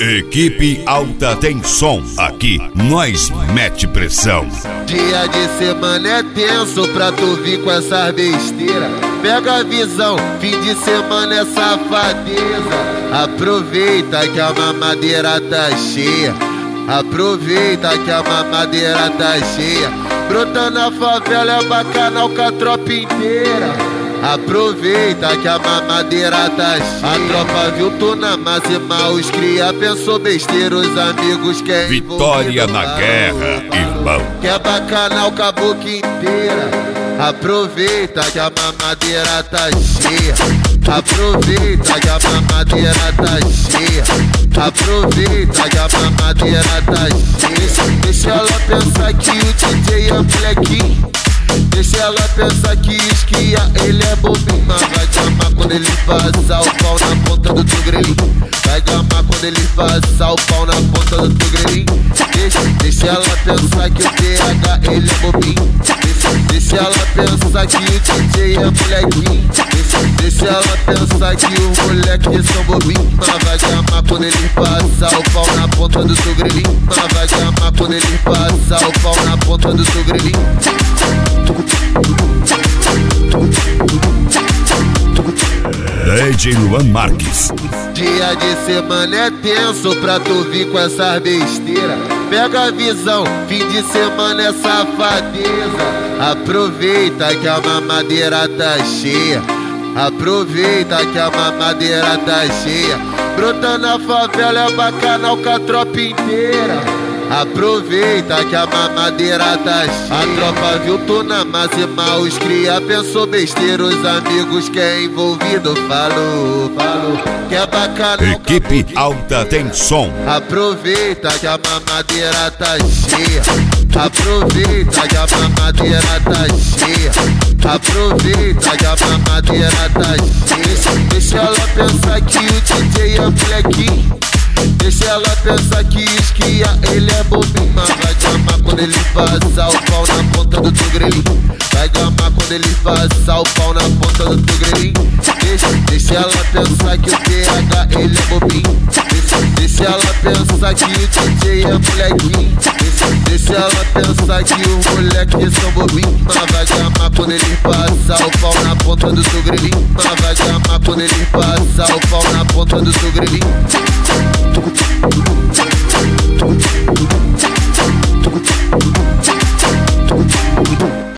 Equipe Alta Tensão, aqui nós mete pressão. Dia de semana é tenso pra tu vir com essas besteiras. Pega a visão, fim de semana é safadeza. Aproveita que a mamadeira tá cheia. Aproveita que a mamadeira tá cheia. Brota na favela é bacanal com a tropa inteira. Aproveita que a mamadeira tá cheia. A tropa viu tu na máxima, os cria pensou besteira, os amigos querem vitória na guerra, irmão. Quer bacanal com a boca inteira. Aproveita que a mamadeira tá cheia. Aproveita que a mamadeira tá cheia. Aproveita que a mamadeira tá cheia. Deixa ela pensar que o DJ é molequinho. Deixa ela pensar que esquia, ele é bobinho. Mas vai gamar quando ele passar o pau na ponta do teu grelhinho. Vai gamar quando ele passar o pau na ponta do teu grelhinho. Deixa ela pensar que o TH ele é bobinho. Deixa ela pensar que o DJ é molequinho. Deixa ela pensar que os moleques são bobinhos. Mas vai gamar quando ele passar o pau na ponta do teu grelhinho. Mas vai gamar quando ele passar o pau na ponta do teu grelhinho. DJ Luan Marques. Dia de semana é tenso pra tu vir com essas besteiras. Pega a visão, fim de semana é safadeza. Aproveita que a mamadeira tá cheia. Aproveita que a mamadeira tá cheia. Brota na favela é bacanal com a tropa inteira. Aproveita que a mamadeira tá cheia. A tropa viu tu na máxima, os cria pensou besteira, os amigos que é envolvido falou. Quer bacanal. Equipe Alta Tensão. Aproveita que a mamadeira tá cheia. Aproveita que a mamadeira tá cheia. Aproveita que a mamadeira tá cheia. Deixa ela pensar que o DJ é molequinho. Deixa ela pensar que esquia, ele é bobinho. Mas vai gamar quando ele passar o pau na ponta do teu grelhinho. Vai gamar quando ele passar o pau na ponta do teu grelhinho. Deixa ela pensar que o TH ele é bobinho. Deixa ela pensar que o DJ é molequinho. Deixa ela pensar que os moleques são bobinhos. Mas vai gamar quando ele passar o pau na ponta do teu grelhinho. Mas vai gamar quando ele passar o pau na ponta do teu grelhinho.